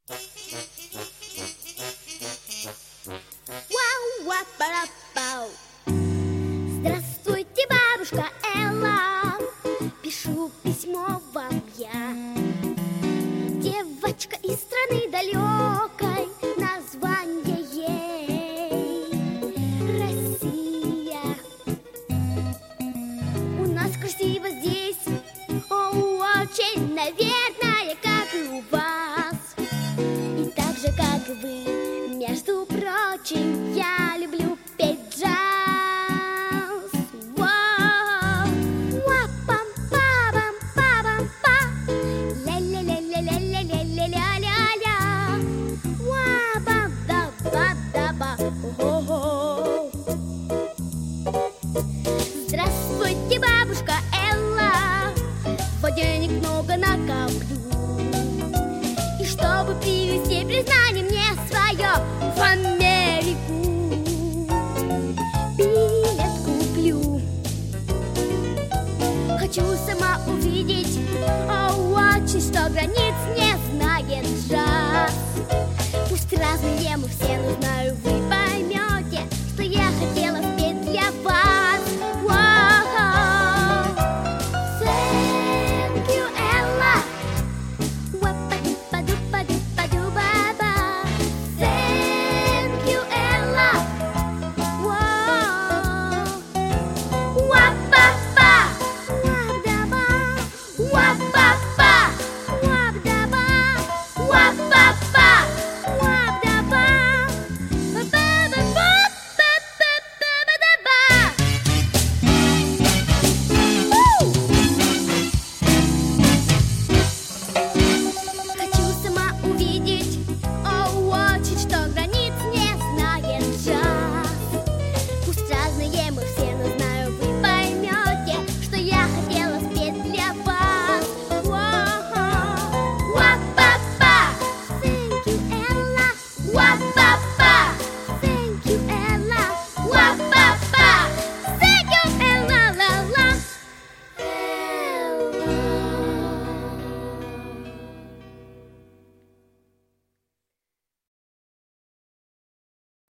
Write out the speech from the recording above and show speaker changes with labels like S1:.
S1: Здравствуйте, бабушка Элла, пишу письмо вам я. Девочка из страны далекой, название ей Россия. У нас красиво здесь, очень, наверное, как и у вас. И так же, как и вы, между прочим, я люблю петь джаз. Здравствуйте, бабушка Элла, вот денег много накоплю, и чтобы привезти признание мне свое в Америку, билет куплю. Хочу сама увидеть, очень, что границ не знает джаз. Пусть разные мы все нужны.